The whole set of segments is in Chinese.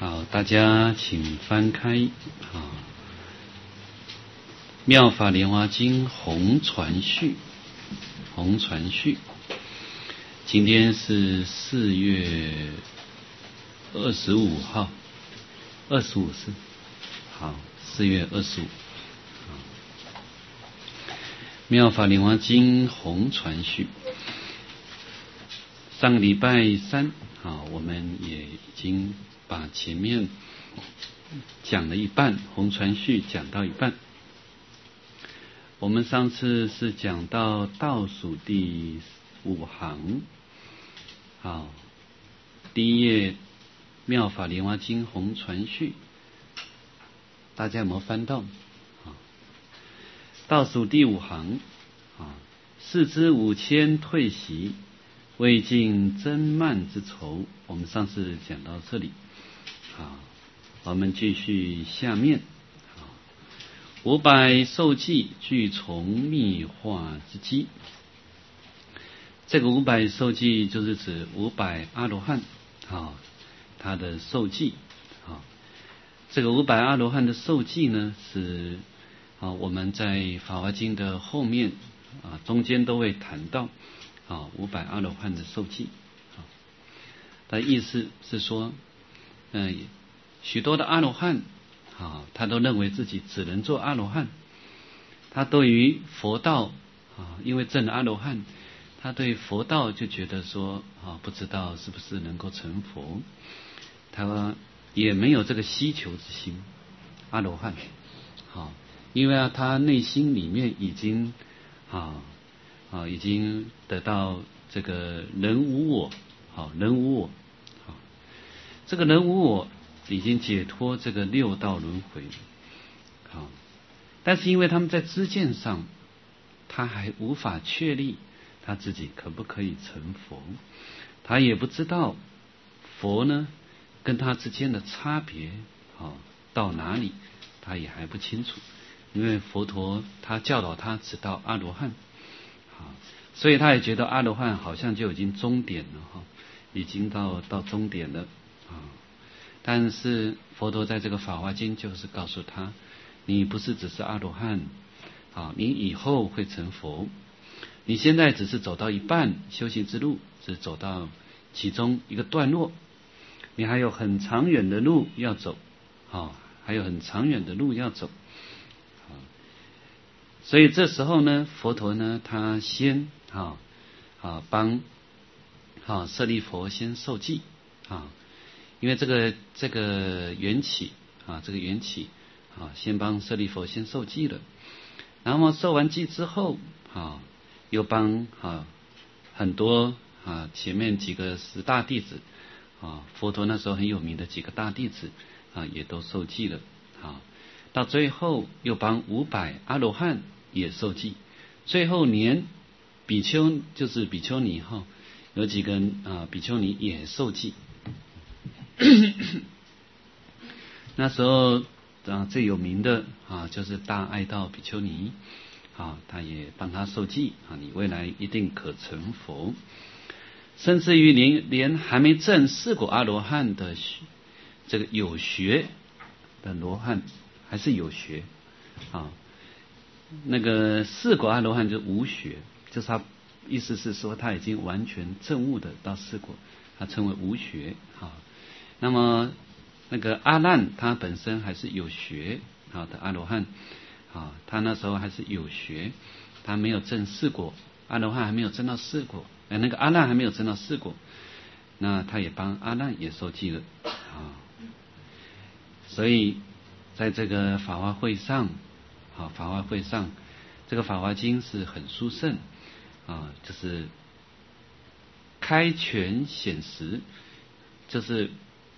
好，大家请翻开《妙法莲华经》红传序。红传序，今天是4月25号，25是好，4月25。妙法莲华经红传序，上个礼拜三，我们也已经把前面讲了一半，红传序讲到一半。我们上次是讲到倒数第5行，好，第一页妙法莲华经红传序，大家有没有翻到？倒数第5行，世之5000退席，未尽增慢之愁。我们上次讲到这里，我们继续下面。500受记具从密化之机，这个500受记就是指500阿罗汉，他的受记，这个500阿罗汉的受记呢，是我们在法华经的后面中间都会谈到500阿罗汉的受记。的意思是说，许多的阿罗汉他都认为自己只能做阿罗汉，他对于佛道因为证了阿罗汉，他对佛道就觉得说不知道是不是能够成佛，他也没有这个希求之心。阿罗汉因为他内心里面已经已经得到这个人无我，人无我，这个人无我已经解脱这个6道轮回，但是因为他们在知见上，他还无法确立他自己可不可以成佛，他也不知道佛呢跟他之间的差别到哪里，他也还不清楚，因为佛陀他教导他只到阿罗汉，所以他也觉得阿罗汉好像就已经终点了，已经到终点了。但是佛陀在这个法华经就是告诉他，你不是只是阿罗汉，你以后会成佛，你现在只是走到一半，修行之路只走到其中一个段落，你还有很长远的路要走，还有很长远的路要走。所以这时候呢，佛陀呢，他先帮舍利弗先受记，因为这个缘起这个缘起先帮舍利弗先受记了，然后受完记之后又帮很多前面几个10大弟子佛陀那时候很有名的几个大弟子也都受记了，到最后又帮500阿罗汉也受记，最后连比丘就是比丘尼有几个比丘尼也受记。那时候最有名的就是大爱道比丘尼他也帮他受记你未来一定可成佛，甚至于连还没证4果阿罗汉的这个有学的罗汉还是有学那个4果阿罗汉就无学，就是他意思是说他已经完全证悟的到4果，他称为无学那么那个阿难他本身还是有学的阿罗汉他那时候还是有学，他没有证4果，阿罗汉还没有证到4果，那个阿难还没有证到4果，那他也帮阿难也受记了所以在这个法华会上这个法华经是很殊胜就是开权显实，就是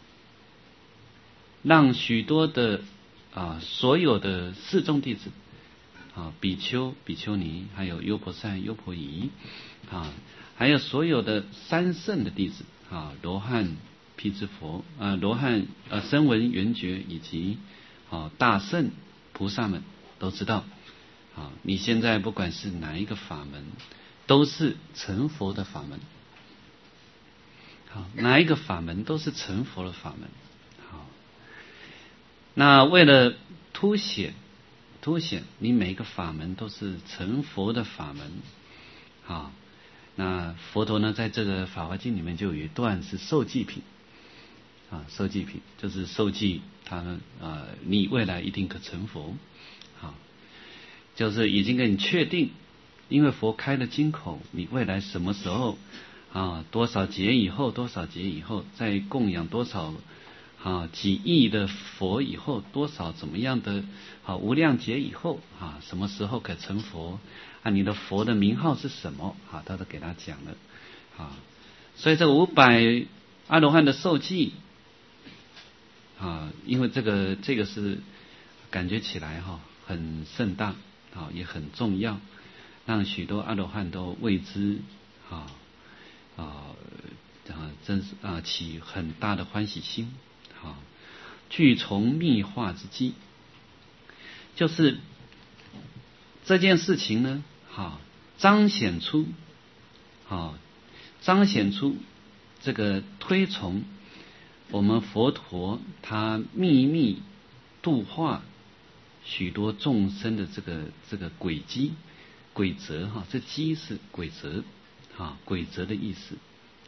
让许多的所有的4众弟子比丘、比丘尼，还有优婆塞、优婆夷还有所有的3圣的弟子罗汉、辟支佛罗汉声闻缘觉以及大圣菩萨们都知道你现在不管是哪一个法门，都是成佛的法门，哪一个法门都是成佛的法门那为了凸显你每一个法门都是成佛的法门啊。那佛陀呢，在这个《法华经》里面就有一段是受记品啊，受记品就是受记他你未来一定可成佛啊，就是已经给你确定，因为佛开了金口，你未来什么时候啊，多少劫以后，再供养多少几亿的佛以后，多少怎么样的无量劫以后什么时候可成佛你的佛的名号是什么他都给他讲了所以这个500阿罗汉的受记因为这个是感觉起来很盛大也很重要，让许多阿罗汉都为之真是起很大的欢喜心具从密化之机，就是这件事情呢彰显出这个推崇我们佛陀他秘密度化许多众生的这个轨迹规则这机是规则规则的意思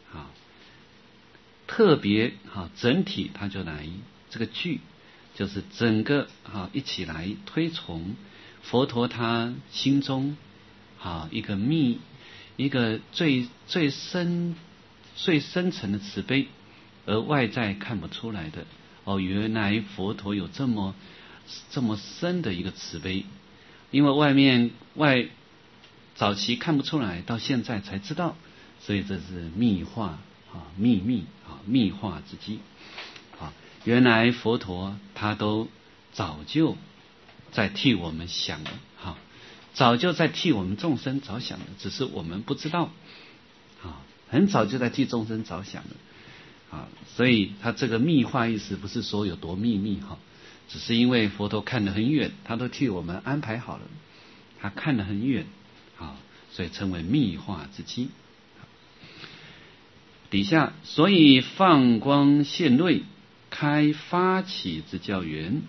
特别整体他就来这个句就是整个一起来推崇佛陀他心中一个最深层的慈悲，而外在看不出来的原来佛陀有这么深的一个慈悲，因为早期看不出来，到现在才知道，所以这是密化秘密密化之机原来佛陀他都早就在替我们想了早就在替我们众生着想了，只是我们不知道很早就在替众生着想了所以他这个密化意思不是说有多秘密只是因为佛陀看得很远，他都替我们安排好了，他看得很远所以称为密化之机。底下所以放光现瑞，开发起之教源。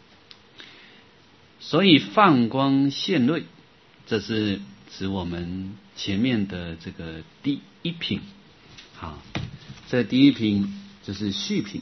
所以放光现瑞，这是指我们前面的这个第一品这第一品就是序品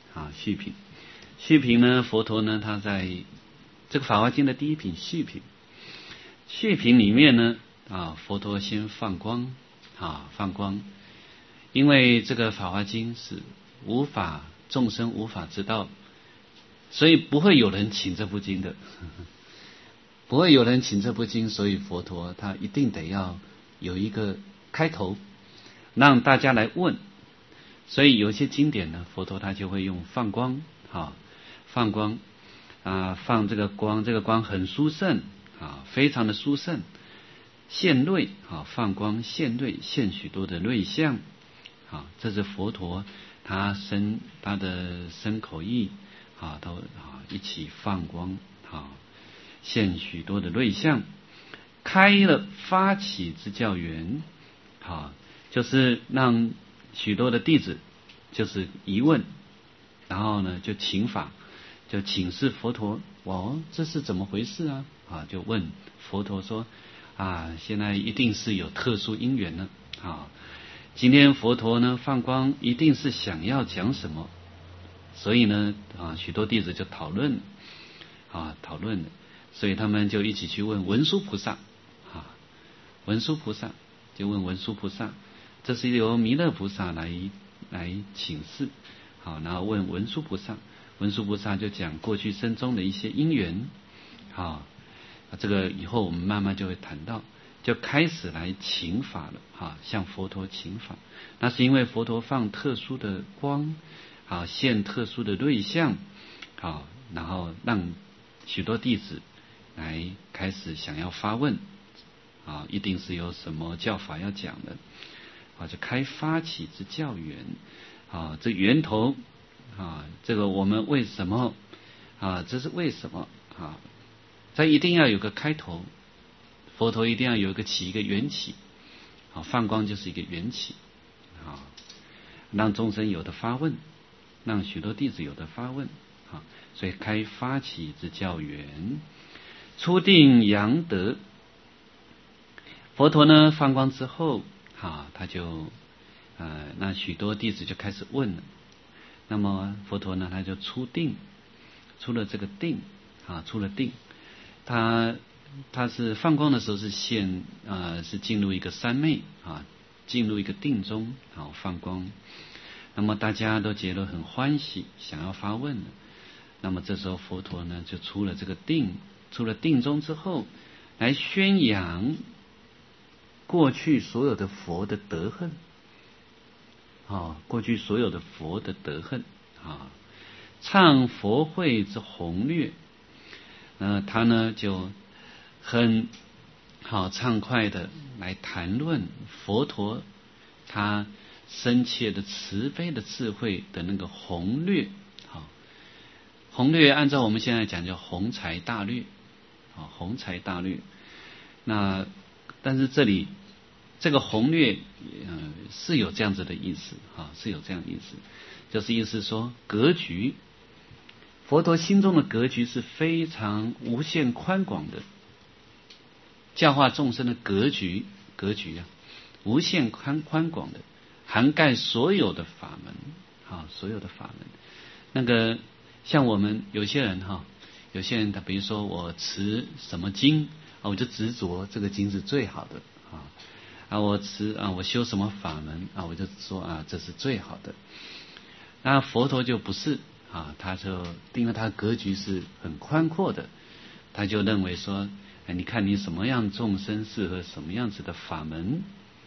序品呢，佛陀呢他在这个《法华经》的第一品序品里面呢佛陀先放光放光，因为这个《法华经》是众生无法知道，所以不会有人请这部经的不会有人请这部经，所以佛陀他一定得要有一个开头让大家来问，所以有些经典呢佛陀他就会用放光放光放这个光很殊胜非常的殊胜，现瑞放光现瑞，现许多的瑞相这是佛陀他的身口意都一起放光现许多的瑞相，开了发起之教源就是让许多的弟子就是疑问，然后呢就请法，就请示佛陀这是怎么回事就问佛陀说现在一定是有特殊因缘了今天佛陀呢放光一定是想要讲什么，所以呢许多弟子就讨论所以他们就一起去问文殊菩萨就问文殊菩萨，这是由弥勒菩萨来请示然后问文殊菩萨就讲过去生中的一些因缘这个以后我们慢慢就会谈到，就开始来请法了向佛陀请法，那是因为佛陀放特殊的光现特殊的瑞相然后让许多弟子来开始想要发问一定是有什么教法要讲的就开发起之教源这源头这个我们为什么这是为什么这一定要有个开头，佛陀一定要有起一个缘起放光就是一个缘起让众生有的发问，让许多弟子有的发问啊，所以开发起之教源，初定阳德。佛陀呢放光之后，他就那许多弟子就开始问了。那么佛陀呢，他就出定，出了这个定，出了定。他是放光的时候是是进入一个三昧进入一个定中放光。那么大家都觉得很欢喜，想要发问了。那么这时候佛陀呢就出了这个定，出了定中之后，来宣扬过去所有的佛的德行。过去所有的佛的德行唱佛慧之宏略。他呢就很畅快的来谈论佛陀他深切的慈悲的智慧的那个宏略。宏略按照我们现在讲叫宏才大略，宏才大略。那但是这里这个宏略是有这样子的意思是有这样的意思，就是意思说格局，佛陀心中的格局是非常无限宽广的，教化众生的格局无限宽广的，涵盖所有的法门所有的法门。那个像我们有些人他比如说我持什么经我就执着这个经是最好的我修什么法门我就说这是最好的。那佛陀就不是他就因为他格局是很宽阔的，他就认为说你看你什么样众生适合什么样子的法门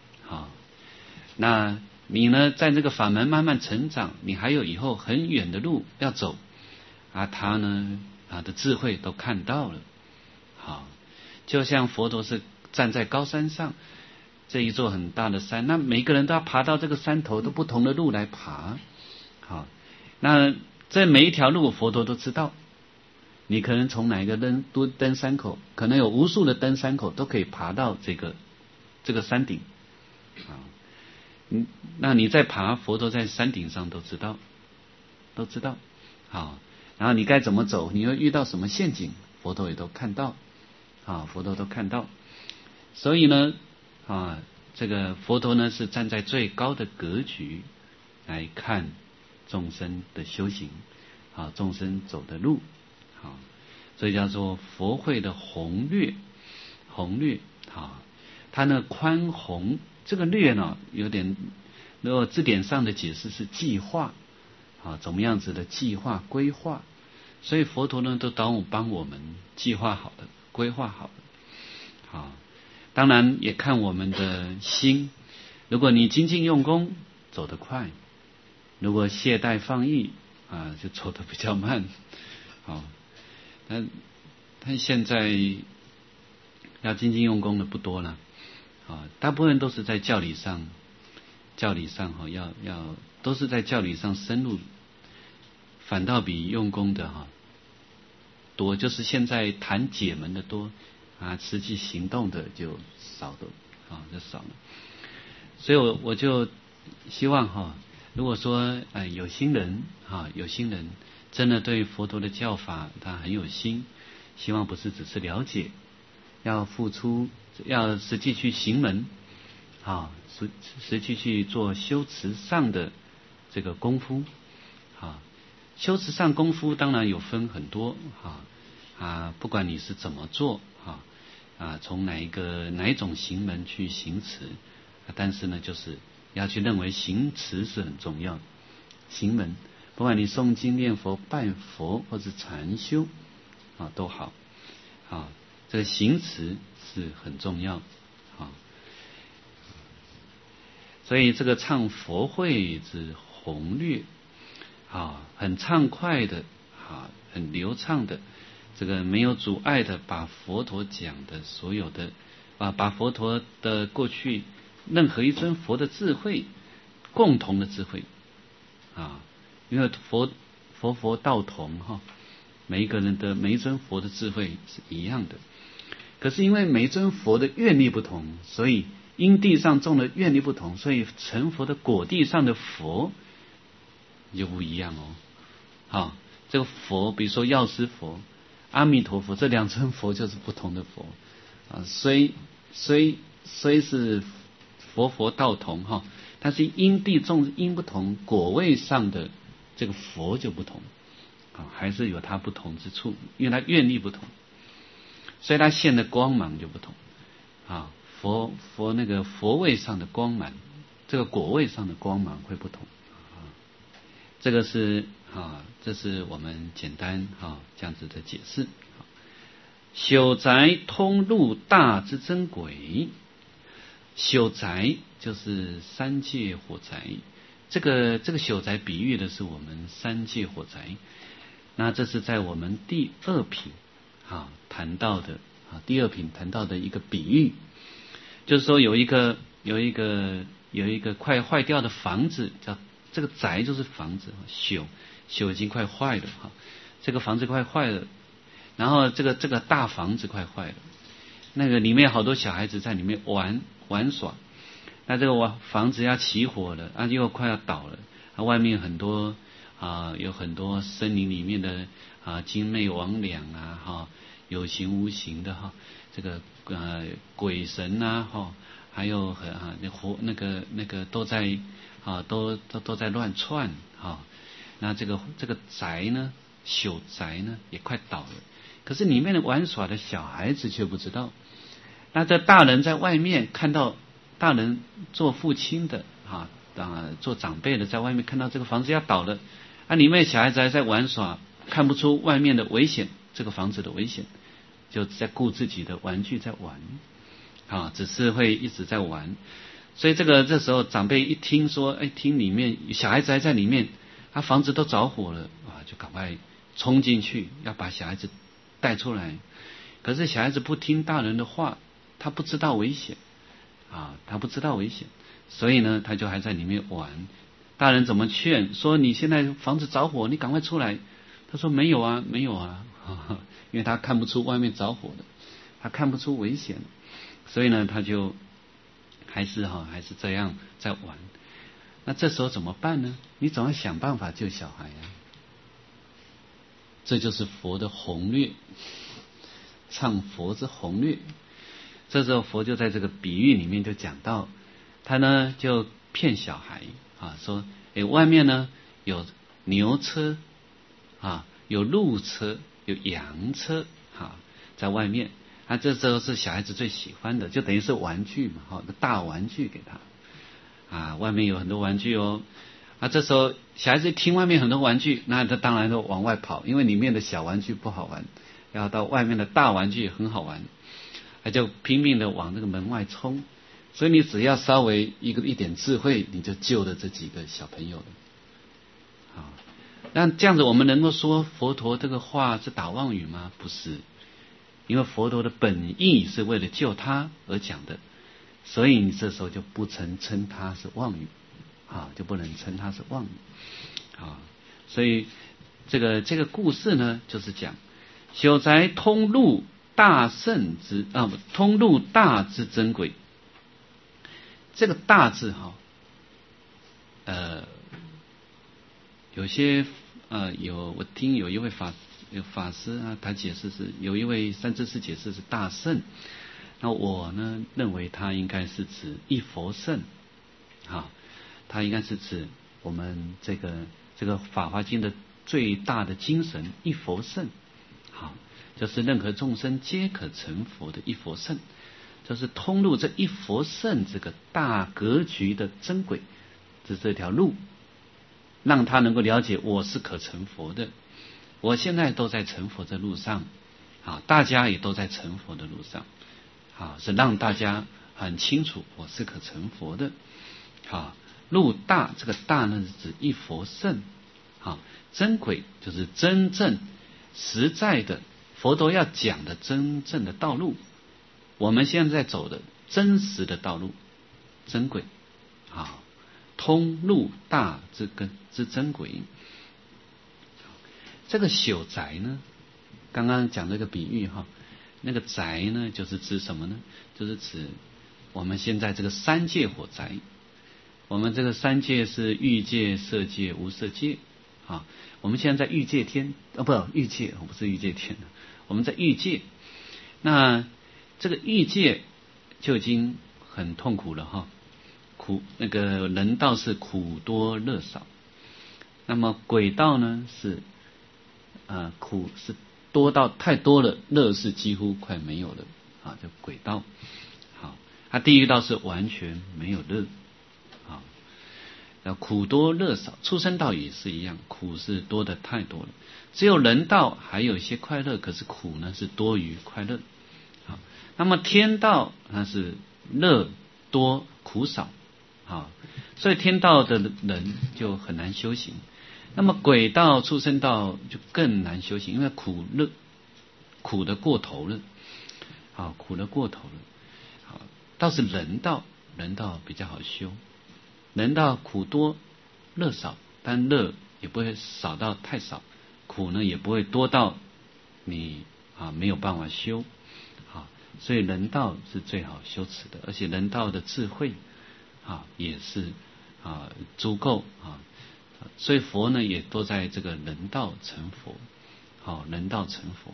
那你呢在这个法门慢慢成长，你还有以后很远的路要走他呢的智慧都看到了就像佛陀是站在高山上，这一座很大的山，那每个人都要爬到这个山头，都不同的路来爬那这每一条路佛陀都知道，你可能从哪一个登山口，可能有无数的登山口都可以爬到这个山顶那你在爬，佛陀在山顶上都知道然后你该怎么走，你会遇到什么陷阱，佛陀也都看到佛陀都看到。所以呢这个佛陀呢是站在最高的格局来看众生的修行众生走的路所以叫做佛慧的宏略它呢宽宏，这个略呢有点，如果字典上的解释是计划怎么样子的计划规划，所以佛陀呢都帮我们计划好的，规划好的当然也看我们的心，如果你精进用功走得快，如果懈怠放逸就走得比较慢但现在要精进用功的不多了大部分都是在教理上要都是在教理上深入，反倒比用功的多，就是现在谈解门的多实际行动的就少了就少了。所以我就希望如果说有心人真的对佛陀的教法他很有心，希望不是只是了解，要付出，要实际去行门实际去做修持上的这个功夫修持上功夫当然有分很多不管你是怎么做从哪一种行门去行持但是呢就是要去认为行持是很重要的。行门不管你诵经念佛拜佛或是禅修都好这个行持是很重要所以这个唱佛慧之宏略很畅快的很流畅的，这个没有阻碍的把佛陀讲的所有的把佛陀的过去任何一尊佛的智慧，共同的智慧因为佛道同每一个人的每一尊佛的智慧是一样的，可是因为每一尊佛的愿力不同，所以因地上种的愿力不同，所以成佛的果地上的佛就不一样这个佛，比如说药师佛、阿弥陀佛，这两尊佛就是不同的佛啊。虽是佛道同哈，但是因地众因不同，果位上的这个佛就不同啊，还是有它不同之处，因为它愿力不同，所以它现的光芒就不同啊。佛那个佛位上的光芒，这个果位上的光芒会不同啊。这个是这是我们简单这样子的解释。朽宅通入大之真轨，朽宅就是三界火宅，这个朽宅比喻的是我们三界火宅。那这是在我们第二品谈到的第二品谈到的一个比喻，就是说有一个快坏掉的房子，叫这个宅就是房子，朽已经快坏了这个房子快坏了，然后这个大房子快坏了，那个里面好多小孩子在里面玩耍，那这个房子要起火了又快要倒了外面很多有很多森林里面的精魅魍魉有形无形的这个鬼神还有那个都在都在乱窜那这个宅呢，朽宅呢也快倒了，可是里面的玩耍的小孩子却不知道。那这大人在外面看到，大人做父亲的做长辈的在外面看到这个房子要倒了，里面小孩子还在玩耍，看不出外面的危险，这个房子的危险，就在顾自己的玩具在玩只是会一直在玩。所以这时候长辈一听说听里面小孩子还在里面，房子都着火了就赶快冲进去要把小孩子带出来。可是小孩子不听大人的话，他不知道危险他不知道危险，所以呢他就还在里面玩。大人怎么劝说你现在房子着火，你赶快出来，他说没有啊因为他看不出外面着火的，他看不出危险，所以呢他就还是这样在玩。那这时候怎么办呢？你总要想办法救小孩这就是佛的宏略，唱佛之宏略。这时候佛就在这个比喻里面就讲到，他呢就骗小孩说外面呢有牛车有鹿车有羊车在外面这时候是小孩子最喜欢的，就等于是玩具嘛大玩具给他外面有很多玩具这时候小孩子听外面很多玩具，那他当然都往外跑，因为里面的小玩具不好玩，要到外面的大玩具很好玩，他就拼命的往这个门外冲。所以你只要稍微一点智慧，你就救了这几个小朋友了那这样子我们能够说佛陀这个话是打妄语吗？不是，因为佛陀的本意是为了救他而讲的，所以你这时候就不曾称他是妄语就不能称他是妄语所以这个故事呢，就是讲朽宅通入大圣之通入大之真轨。这个大字有些我听有一位法师他解释是，有一位三知识解释是大圣，那我呢认为他应该是指一佛圣他应该是指我们这个法华经的最大的精神一佛圣就是任何众生皆可成佛的一佛圣，就是通入这一佛圣这个大格局的真轨，这条路，让他能够了解我是可成佛的，我现在都在成佛的路上大家也都在成佛的路上是让大家很清楚我是可成佛的路大，这个大呢是指一佛圣真轨就是真正实在的佛陀要讲的真正的道路，我们现在走的真实的道路，真轨通入大之真轨。这个朽宅呢，刚刚讲那个比喻那个宅呢就是指什么呢？就是指我们现在这个三界火宅。我们这个三界是欲界、色界、无色界啊。我们现在在欲界天，不欲界，不是欲界天，我们在欲界。那这个欲界就已经很痛苦了哈，那个人道是苦多乐少，那么鬼道呢是苦是多到太多了，乐是几乎快没有了啊，叫鬼道。好，地狱道是完全没有乐。好，苦多乐少，畜生道也是一样，苦是多的太多了。只有人道还有一些快乐，可是苦呢是多于快乐。好，那么天道它是乐多苦少。好，所以天道的人就很难修行。那么鬼道、畜生道就更难修行，因为苦的过头了。好，苦的过头了。好，倒是人道比较好修。人道苦多乐少，但乐也不会少到太少，苦呢也不会多到你没有办法修。好，所以人道是最好修持的，而且人道的智慧也是足够所以佛呢也都在这个人道成佛。好，人道成佛。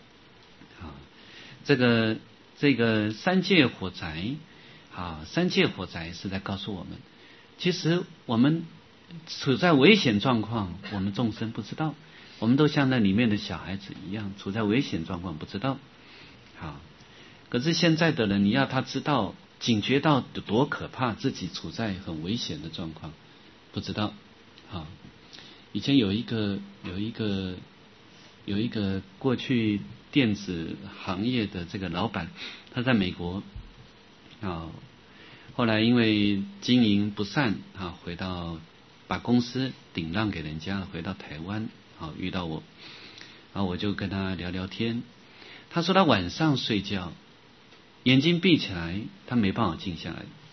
这个三界火宅三界火宅是在告诉我们，其实我们处在危险状况，我们众生不知道，我们都像那里面的小孩子一样，处在危险状况不知道。好，可是现在的人，你要他知道警觉到有多可怕，自己处在很危险的状况不知道。好，以前有一个过去电子行业的这个老板，他在美国后来因为经营不善回到把公司顶让给人家，回到台湾遇到我，然后我就跟他聊聊天。他说他晚上睡觉眼睛闭起来，他没办法静下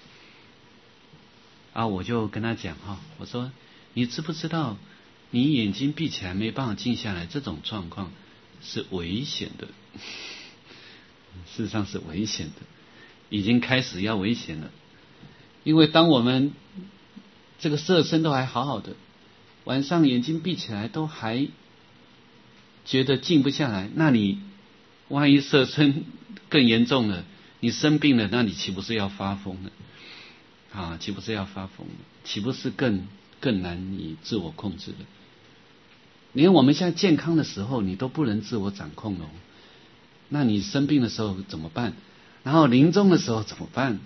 来我就跟他讲我说你知不知道你眼睛闭起来没办法静下来，这种状况是危险的。事实上是危险的，已经开始要危险了。因为当我们这个色身都还好好的，晚上眼睛闭起来都还觉得静不下来，那你万一色身更严重了，你生病了，那你岂不是要发疯了岂不是要发疯了？岂不是更难以自我控制了？连我们现在健康的时候你都不能自我掌控了，那你生病的时候怎么办？然后临终的时候怎么办？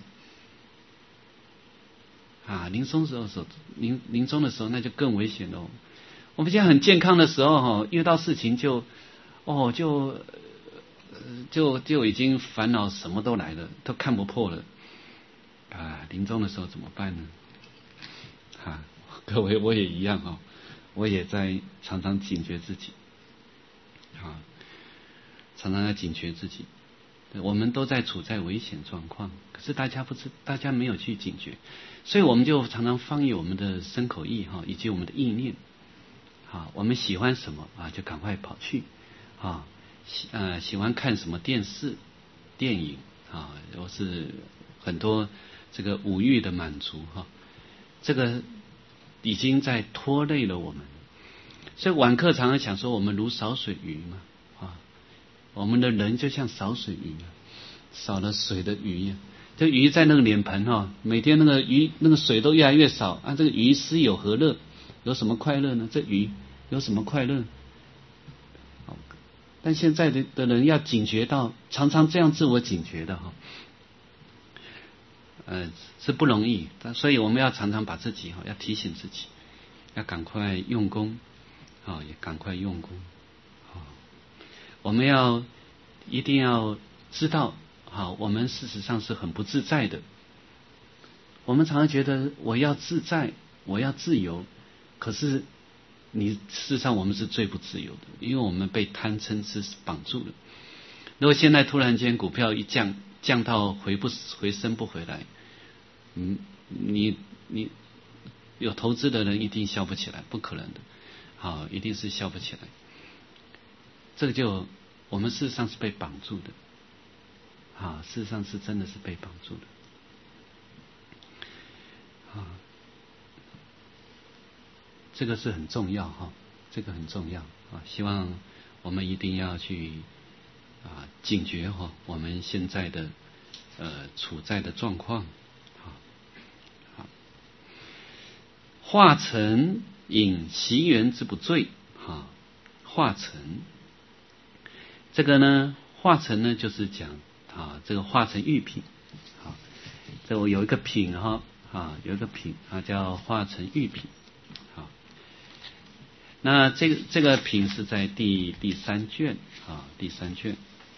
临终的时候那就更危险了。我们现在很健康的时候遇到事情就已经烦恼什么都来了，都看不破了临终的时候怎么办呢？各位，我也一样我也在常常警觉自己常常在警觉自己。我们都在处在危险状况，可是大家没有去警觉，所以我们就常常放逸我们的身口意以及我们的意念我们喜欢什么就赶快跑去喜欢看什么电视电影或是很多这个五欲的满足这个已经在拖累了我们。所以晚课常常讲说我们如少水鱼嘛我们的人就像少水鱼少了水的鱼这鱼在那个脸盆每天那个鱼那个水都越来越少这个鱼失有何乐？有什么快乐呢？这鱼有什么快乐？但现在的人要警觉到，常常这样自我警觉的是不容易。所以我们要常常把自己要提醒自己，要赶快用功也赶快用功我们一定要知道我们事实上是很不自在的。我们常常觉得我要自在，我要自由，可是事实上我们是最不自由的，因为我们被贪嗔痴绑住了。如果现在突然间股票一降到回升不回来，你有投资的人一定笑不起来，不可能的一定是笑不起来。这个就我们事实上是被绑住的事实上是真的是被绑住的这个是很重要这个很重要希望我们一定要去警觉我们现在的处在的状况化成引习缘之不罪化成这个呢，化成呢就是讲这个化成玉品这我有一个品有一个品叫化成玉品那这个品是在第三卷第三卷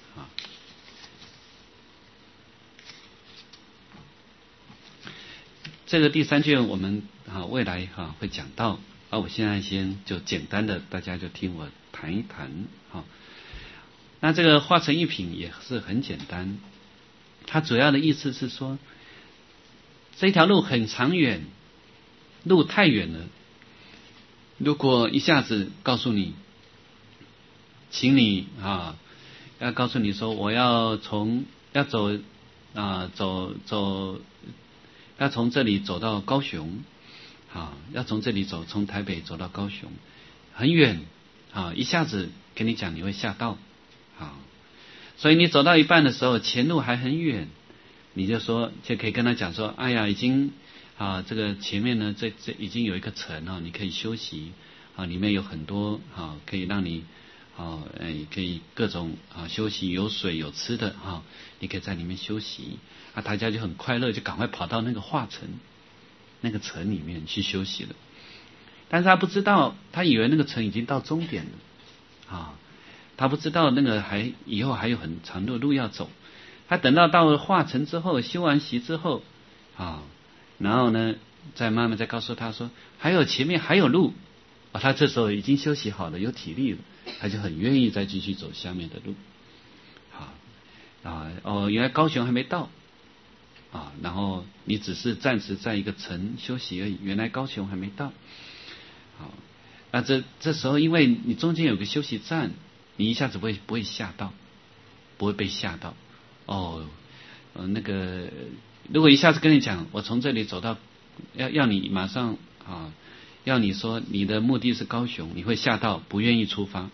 这个第三卷我们未来会讲到我现在先就简单的大家就听我谈一谈那这个化成玉品也是很简单，它主要的意思是说这条路很长远，路太远了，如果一下子告诉你请你要告诉你说我要走要从这里走到高雄要从这里从台北走到高雄很远一下子跟你讲你会吓到所以你走到一半的时候前路还很远，你就可以跟他讲说哎呀已经这个前面呢这已经有一个城你可以休息里面有很多可以让你可以各种休息，有水有吃的你可以在里面休息大家就很快乐，就赶快跑到那个化城那个城里面去休息了。但是他不知道，他以为那个城已经到终点了他不知道那个以后还有很长的路要走。他等到了化城之后，修完习之后然后呢再慢慢再告诉他说前面还有路他这时候已经休息好了，有体力了，他就很愿意再继续走下面的路原来高雄还没到然后你只是暂时在一个城休息而已，原来高雄还没到这时候因为你中间有个休息站，你一下子不会吓到，不会被吓到那个如果一下子跟你讲我从这里走到要你马上要你说你的目的是高雄，你会吓到，不愿意出发。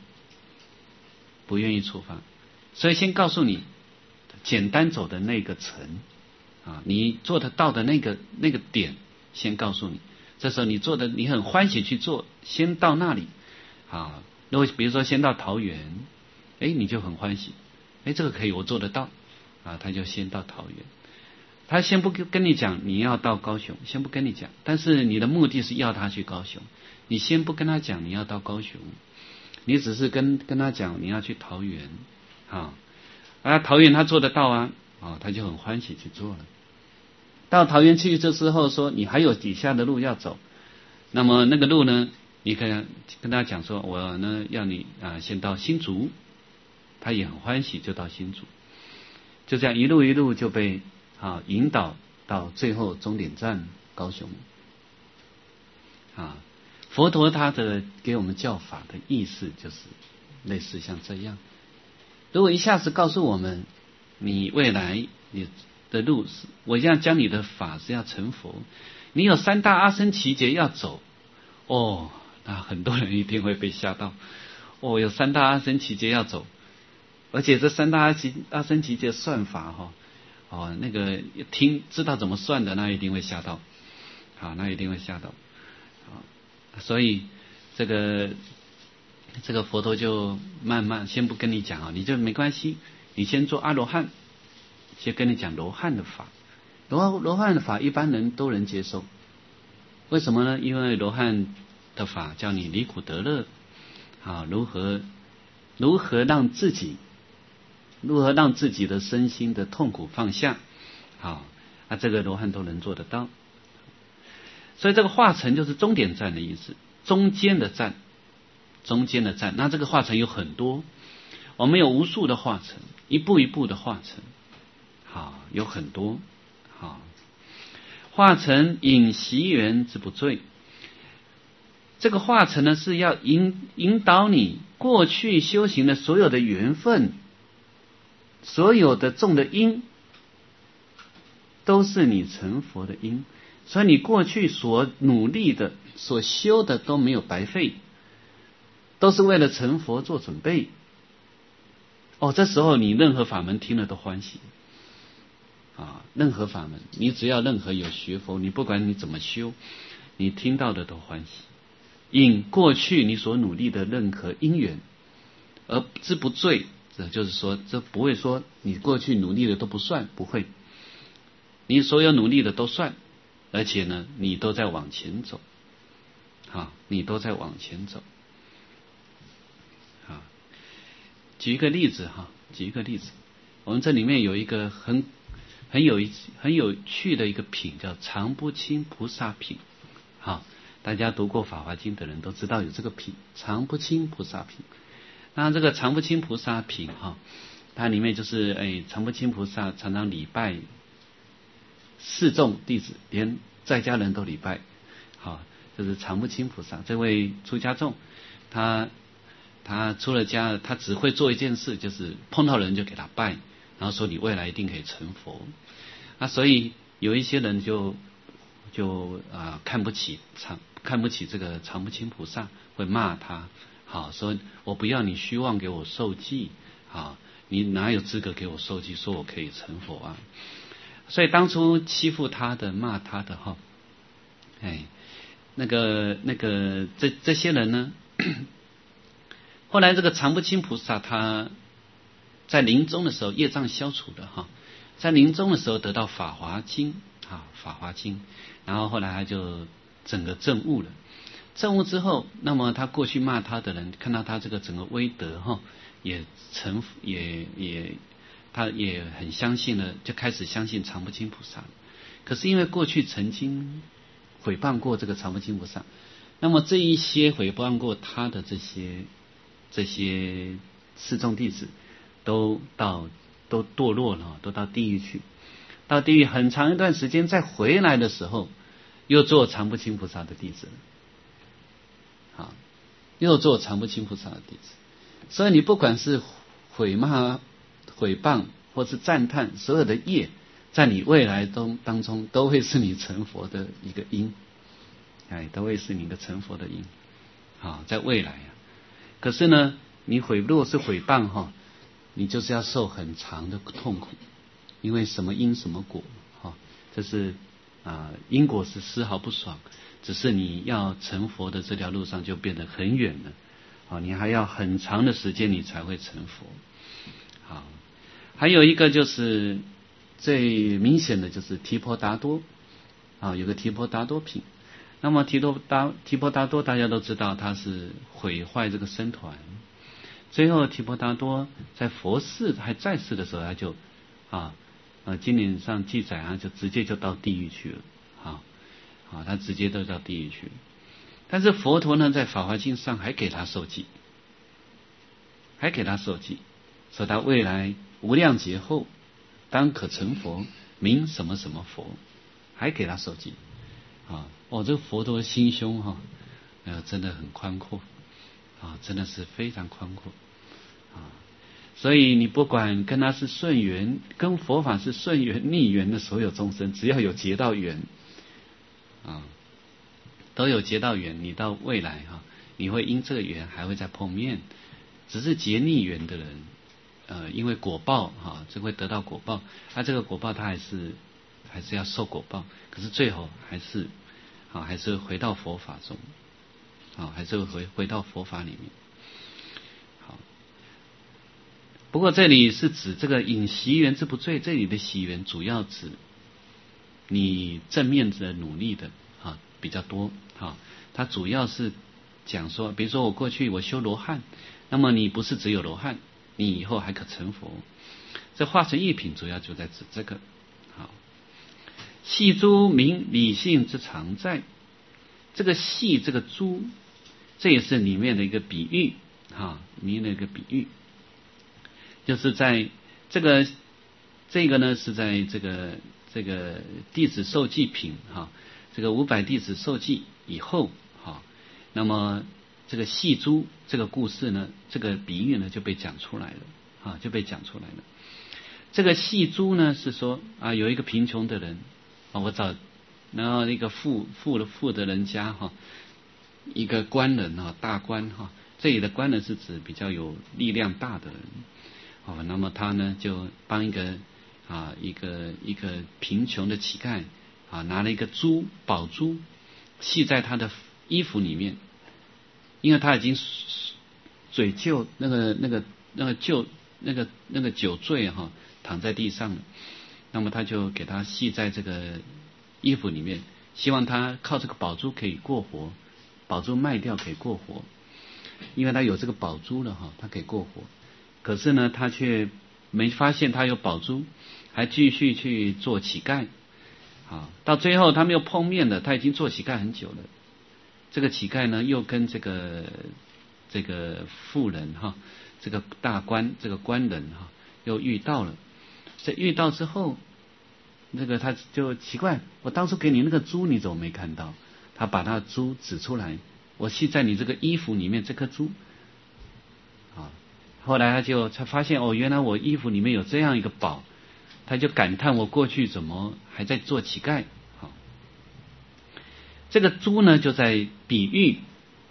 所以先告诉你简单走的那个城你做得到的那个点先告诉你，这时候你很欢喜去做，先到那里如果比如说先到桃园你就很欢喜这个可以我做得到他就先到桃园，他先不跟你讲你要到高雄，先不跟你讲，但是你的目的是要他去高雄，你先不跟他讲你要到高雄，你只是跟他讲你要去桃园桃园他做得到他就很欢喜去做了。到桃园去这之后说你还有底下的路要走，那么那个路呢你可以跟他讲说我呢要你先到新竹，他也很欢喜就到新竹，就这样一路一路就被引导到最后终点站高雄佛陀他的给我们教法的意思就是类似像这样。如果一下子告诉我们你未来你的路是我这样教你的法是要成佛，你有三大阿僧祇劫要走那很多人一定会被吓到有三大阿僧祇劫要走，而且这三大阿僧祇劫算法那个知道怎么算的那一定会吓到那一定会吓到所以这个佛陀就慢慢先不跟你讲你就没关系，你先做阿罗汉，先跟你讲罗汉的法。罗汉的法一般人都能接受，为什么呢？因为罗汉的法叫你离苦得乐如何让自己的身心的痛苦放下这个罗汉都能做得到。所以这个化城就是终点站的意思，中间的站。那这个化城有很多，我们有无数的化城，一步一步的化城有很多化城引习缘之不罪。这个化城呢是要引导你过去修行的所有的缘分，所有的种的因都是你成佛的因，所以你过去所努力的所修的都没有白费都是为了成佛做准备。这时候你任何法门听了都欢喜任何法门，你只要任何有学佛，你不管你怎么修，你听到的都欢喜。因过去你所努力的任何因缘而之不罪，这就是说，这不会说你过去努力的都不算，不会，你所有努力的都算，而且呢，你都在往前走你都在往前走举一个例子我们这里面有一个很有趣的一个品，叫常不轻菩萨品。大家读过《法华经》的人都知道有这个品，常不轻菩萨品。那这个常不轻菩萨品它里面就是常不轻菩萨常常礼拜四众弟子，连在家人都礼拜。就是常不轻菩萨这位出家众，他出了家，他只会做一件事，就是碰到人就给他拜，然后说你未来一定可以成佛。所以有一些人就看不起这个常不轻菩萨，会骂他，说我不要你虚妄给我受记，你哪有资格给我受记，说我可以成佛啊？所以当初欺负他的、骂他的这些人呢，后来这个常不轻菩萨他在临终的时候业障消除了在临终的时候得到法华经法华经，然后后来他就整个证悟了。证悟之后，那么他过去骂他的人看到他这个整个威德他也很相信了，就开始相信常不轻菩萨。可是因为过去曾经毁谤过这个常不轻菩萨，那么这一些毁谤过他的这些四众弟子都堕落了，都到地狱去。到地狱很长一段时间，再回来的时候又做常不轻菩萨的弟子又做常不轻菩萨的弟子。所以你不管是毁骂、毁谤或是赞叹，所有的业在你未来当中都会是你成佛的一个因，都会是你的成佛的因在未来可是呢，你如果是毁谤你就是要受很长的痛苦，因为什么因什么果这是因果是丝毫不爽，只是你要成佛的这条路上就变得很远了你还要很长的时间你才会成佛。还有一个就是最明显的就是提婆达多有个提婆达多品。那么提婆达多大家都知道他是毁坏这个僧团，最后提婆达多在佛世还在世的时候，他就经典上记载就直接就到地狱去了他直接都到地狱去了。但是佛陀呢在法华经上还给他受记，说他未来无量劫后当可成佛，名什么什么佛，还给他受记这个佛陀的心胸真的很宽阔真的是非常宽阔所以你不管跟他是顺缘，跟佛法是顺缘逆缘的所有众生，只要有结到缘都有结到缘，你到未来你会因这个缘还会再碰面。只是结逆缘的人因为果报就会得到果报，这个果报他还是要受果报，可是最后还是回到佛法中还是回到佛法里面。不过这里是指这个引习缘之不罪，这里的习缘主要指你正面的努力的比较多它主要是讲说，比如说我过去我修罗汉，那么你不是只有罗汉，你以后还可成佛。这化成一品主要就在指这个系诸名理性之常在。这个系这个诸，这也是里面的一个比喻里面的一个比喻，就是在这个呢是在这个弟子受记品这个500弟子受记以后那么这个系诸这个故事呢，这个比喻呢就被讲出来了这个系诸呢是说有一个贫穷的人然后一个富的人家一个官人大官这里的官人是指比较有力量大的人。那么他呢就帮一个贫穷的乞丐拿了一个宝珠系在他的衣服里面，因为他已经醉酒醉躺在地上了，那么他就给他系在这个衣服里面，希望他靠这个宝珠可以过活，宝珠卖掉可以过活，因为他有这个宝珠了他可以过活。可是呢他却没发现他有宝珠，还继续去做乞丐。到最后他们又碰面了，他已经做乞丐很久了。这个乞丐呢又跟这个富人这个大官这个官人又遇到了。这遇到之后，他就奇怪，我当初给你那个珠你怎么没看到？他把他的珠指出来，我系在你这个衣服里面这颗珠。后来他发现原来我衣服里面有这样一个宝，他就感叹我过去怎么还在做乞丐。这个珠呢就在比喻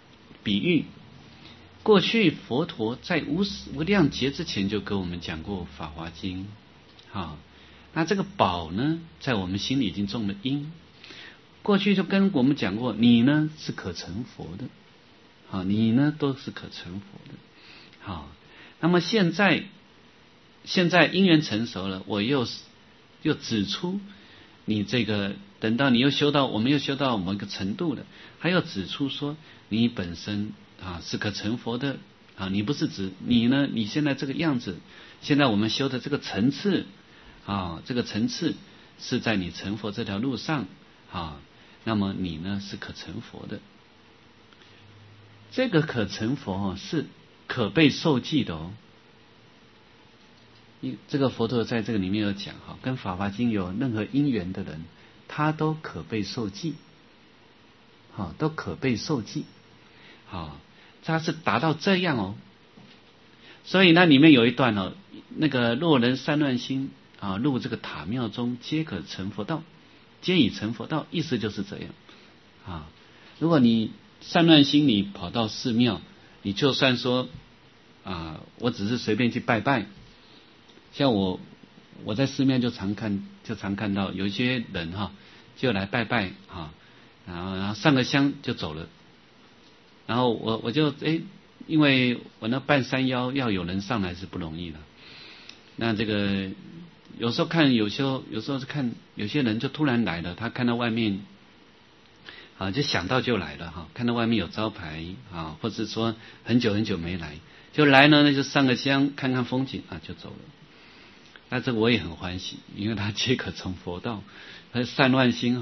过去佛陀在无量劫之前就跟我们讲过《法华经》。那这个宝呢在我们心里已经种了因，过去就跟我们讲过，你呢是可成佛的，你呢都是可成佛的。那么现在因缘成熟了，我又指出你这个，等到我们又修到某一个程度了，还要指出说你本身是可成佛的你不是指你呢，你现在这个样子，现在我们修的这个层次这个层次是在你成佛这条路上那么你呢是可成佛的。这个可成佛是可被受记的这个佛陀在这个里面有讲跟法华经有任何因缘的人，他都可被受记，都可被受记，他是达到这样所以那里面有一段那个若人散乱心入这个塔庙中，皆可成佛道，皆已成佛道，意思就是这样如果你散乱心，你跑到寺庙，你就算说我只是随便去拜拜，像我在寺庙就常看到有一些人就来拜拜然后上个香就走了，然后我就因为我那半山腰要有人上来是不容易的，那这个有时候是看有些人就突然来了，他看到外面就想到就来了看到外面有招牌或者说很久很久没来，就来呢，那就上个香看看风景就走了。那这个我也很欢喜，因为他皆可成佛道，他散乱心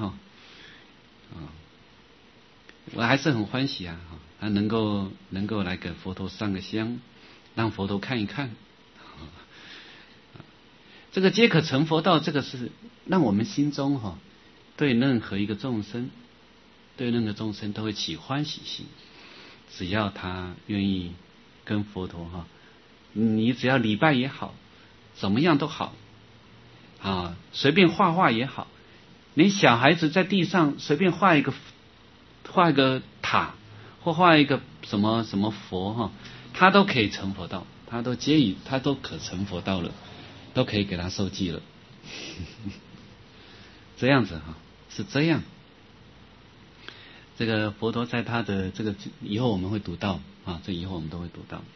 我还是很欢喜他能够来给佛陀上个香，让佛陀看一看这个皆可成佛道，这个是让我们心中对任何一个众生都会起欢喜心，只要他愿意跟佛陀你只要礼拜也好，怎么样都好随便画画也好，连小孩子在地上随便画一个塔或画一个什么什么佛他都可以成佛道，他都可成佛道了，都可以给他受记了这样子是这样。这个佛陀在他的这个以后我们会读到这以后我们都会读到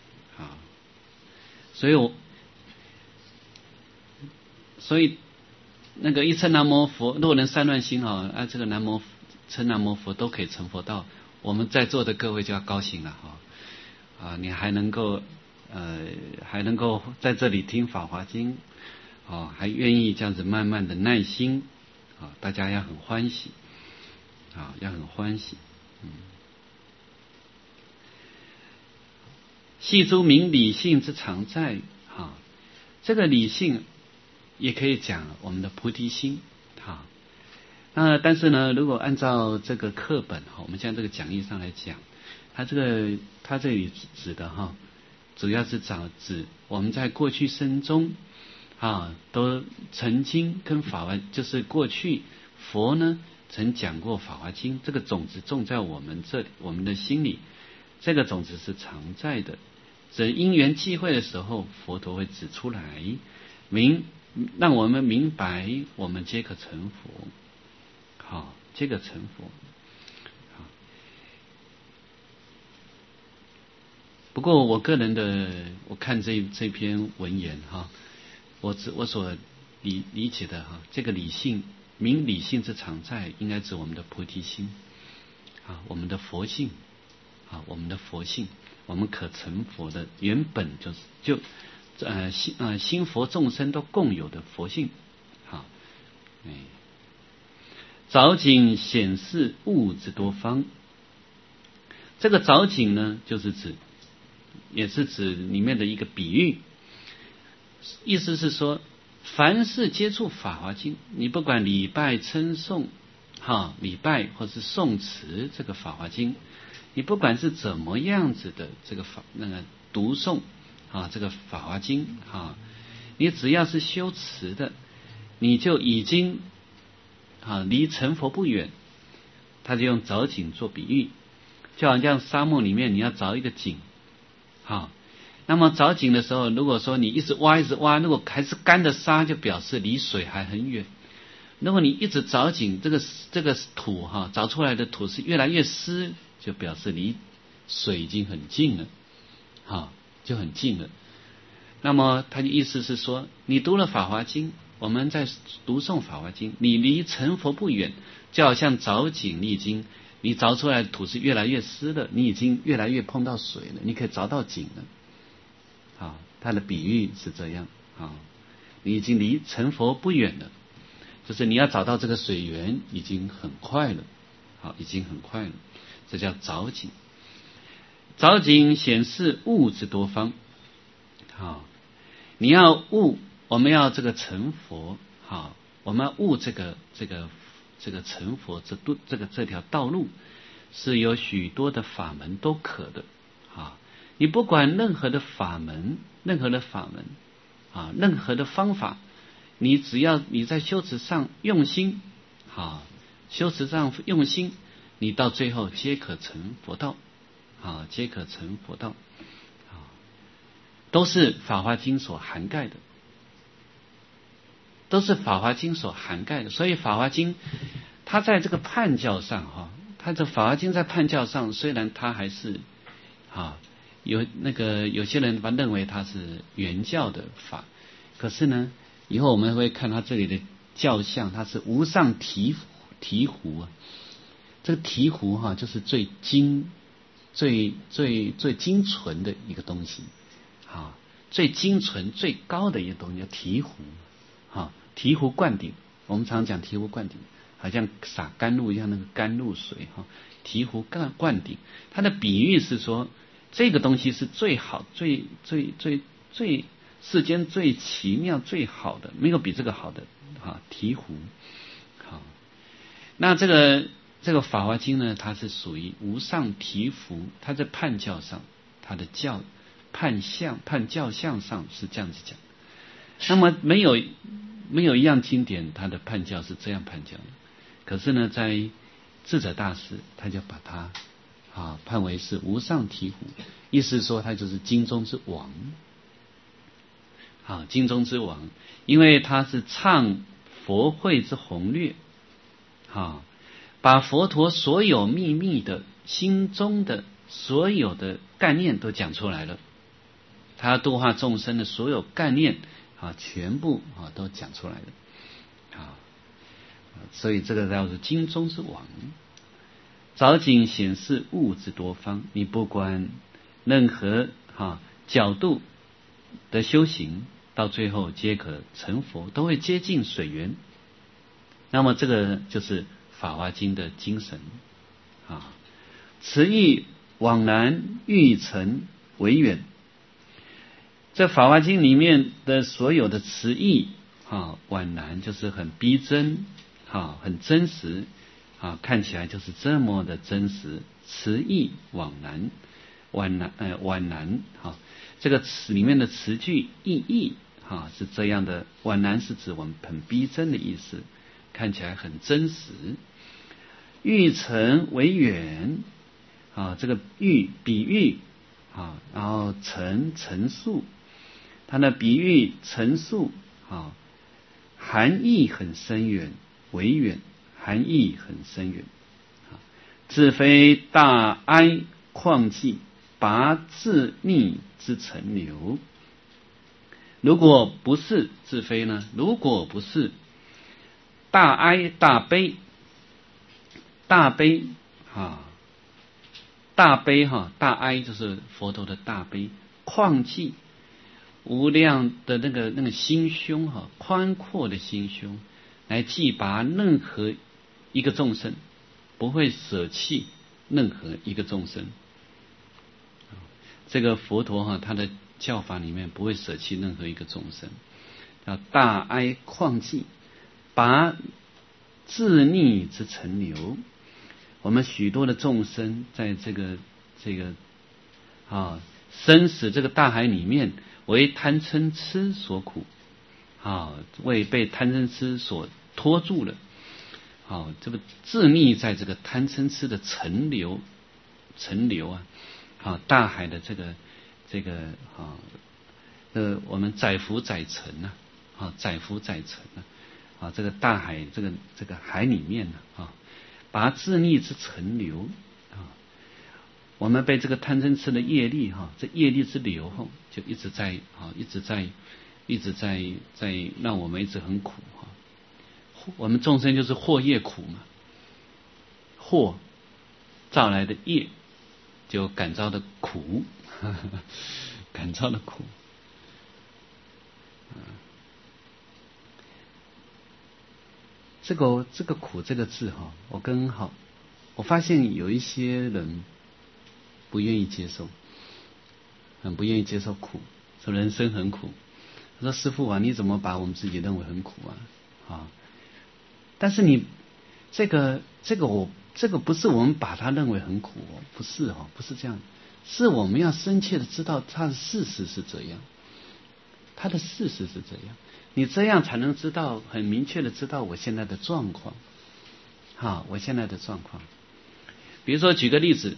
所以那个一称南无佛，若人散乱心这个称南无佛都可以成佛道，我们在座的各位就要高兴了你还能够在这里听法华经还愿意这样子慢慢的耐心大家要很欢喜要很欢喜系诸明理性之常在这个理性也可以讲我们的菩提心但是呢，如果按照这个课本我们现在这个讲义上来讲，它这里指的主要是指我们在过去生中都曾经跟就是过去佛呢曾讲过法华经，这个种子种在我们的心里， 这个种子是常在的，只因缘际会的时候，佛陀会指出来，让我们明白，我们皆可成佛。好，皆可成佛。好，不过我个人的，我看这篇文言哈，我所理解的哈，这个理性明理性之常在，应该指我们的菩提心啊，我们的佛性啊，我们的佛性，我们可成佛的原本心佛众生都共有的佛性。好，藻井显示物之多方。这个藻井呢，也是指里面的一个比喻，意思是说，凡是接触《法华经》，你不管礼拜称颂，礼拜或是诵持这个《法华经》，你不管是怎么样子的这个读诵这个《法华经》你只要是修持的，你就已经离成佛不远。他就用藻井做比喻，就好像沙漠里面你要凿一个井，那么凿井的时候，如果说你一直挖，如果还是干的沙，就表示离水还很远。如果你一直凿井，这个土凿出来的土是越来越湿，就表示离水已经很近了，就很近了。那么他的意思是说，你读了《法华经》，我们在读诵《法华经》，你离成佛不远，就好像凿井，你凿出来的土是越来越湿了，你已经越来越碰到水了，你可以凿到井了。他的比喻是这样，你已经离成佛不远了，就是你要找到这个水源已经很快了，已经很快了，这叫藻井。藻井显示物之多方。你要悟，我们要这个成佛，我们要悟这个成佛这条道路，是有许多的法门都可的。你不管任何的法门，任何的方法，你只要你在修持上用心，你到最后皆可成佛道，皆可成佛道，都是《法华经》所涵盖的，都是《法华经》所涵盖的。所以《法华经》它在这个判教上，它这《法华经》在判教上，虽然它还是有些人认为它是原教的法，可是呢，以后我们会看它这里的教相，它是无上醍醐这个醍醐就是最精纯的一个东西，最精纯最高的一个东西叫醍醐，醍醐灌顶。我们常讲醍醐灌顶，好像洒甘露一样，那个甘露水醍醐灌顶。它的比喻是说，这个东西是最好、最世间最奇妙、最好的，没有比这个好的醍醐。那这个《法华经》呢，它是属于无上醍醐，它在判教上，它的判教相上是这样子讲。那么没有一样经典，它的判教是这样判教的。可是呢，在智者大师，他就把它判为是无上醍醐，意思是说他就是经中之王，经中之王，因为他是唱佛慧之宏略，把佛陀所有秘密的心中的所有的概念都讲出来了，他度化众生的所有概念全部都讲出来了，所以这个叫做经中之王。藻井显示物之多方，你不管任何角度的修行，到最后皆可成佛，都会接近水源。那么这个就是《法华经》的精神词义往难，欲成为远。这《法华经》里面的所有的词义往难，就是很逼真，很真实，看起来就是这么的真实。词义往难，这个词里面的词句意义是这样的，往难是指我们很逼真的意思，看起来很真实。欲成为远这个喻比喻然后陈述，它的比喻陈述含义很深远，微远，含义很深远。自非大哀旷济，拔自溺之陈流。如果不是自非呢？如果不是大哀大悲，大悲大哀就是佛陀的大悲，旷济无量的那个心胸宽阔的心胸，来济拔任何一个众生，不会舍弃任何一个众生。这个佛陀他的教法里面不会舍弃任何一个众生，叫大哀旷济，拔自溺之陈流。我们许多的众生在这个生死这个大海里面，为贪嗔痴所苦为被贪嗔痴所拖住了这个自溺在这个贪嗔痴的陈流大海的这个我们载浮载沉载浮载沉这个大海这个海里面拔自溺之陈流我们被这个贪嗔痴的业力这业力之流就一直在让我们一直很苦我们众生就是祸业苦嘛，祸造来的业就感召的苦感召的苦这个苦这个字我发现有一些人不愿意接受，很不愿意接受苦，说人生很苦。他说师父你怎么把我们自己认为很苦但是你这个不是我们把它认为很苦不是不是这样，是我们要深切的知道它的事实是这样，它的事实是这样，你这样才能知道，很明确的知道我现在的状况我现在的状况。比如说举个例子，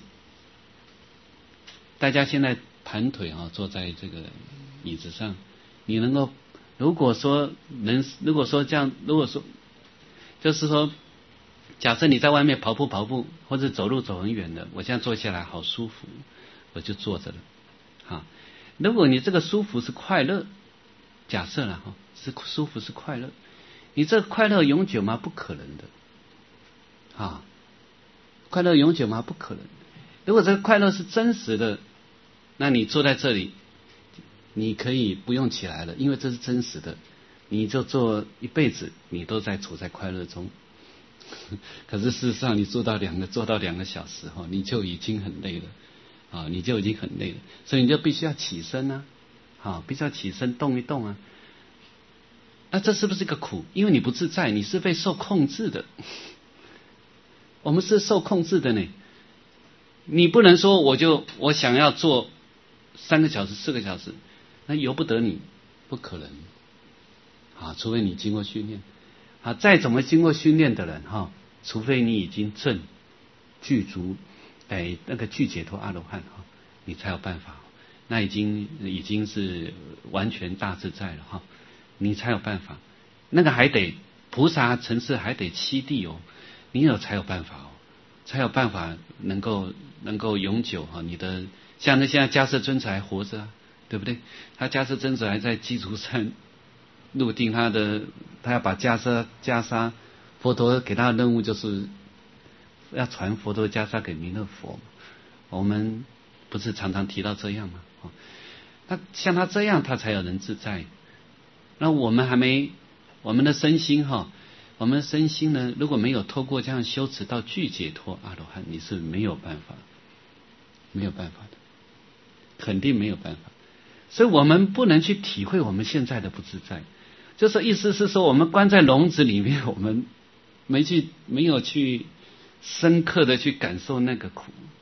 大家现在盘腿坐在这个椅子上，你能够如果说这样，就是说假设你在外面跑步或者走路走很远的，我现在坐下来好舒服，我就坐着了如果你这个舒服是快乐，假设了是舒服是快乐，你这个快乐永久吗？不可能的快乐永久吗？不可能。如果这个快乐是真实的，那你坐在这里你可以不用起来了，因为这是真实的，你就坐一辈子你都在处在快乐中可是事实上你坐到2个小时你就已经很累了你就已经很累了，所以你就必须要起身必须要起身动一动那这是不是个苦？因为你不自在，你是被受控制的我们是受控制的呢，你不能说我想要做3个小时4个小时，那由不得你，不可能除非你经过训练再怎么经过训练的人除非你已经证具足那个具解脱阿罗汉你才有办法，那已经是完全大自在了你才有办法，那个还得菩萨层次还得7地你才有办法才有办法能够永久你的，像那现在迦叶尊者还活着对不对？他迦叶尊者还在基础上入定，他要把袈裟佛陀给他的任务就是要传佛陀袈裟给弥勒佛，我们不是常常提到这样吗？那像他这样他才有人自在。那我们的身心我们的身心呢，如果没有透过这样修持到具解脱阿罗汉，你是没有办法的，肯定没有办法。所以我们不能去体会我们现在的不自在，就是意思是说我们关在笼子里面，我们没有去深刻的去感受那个苦，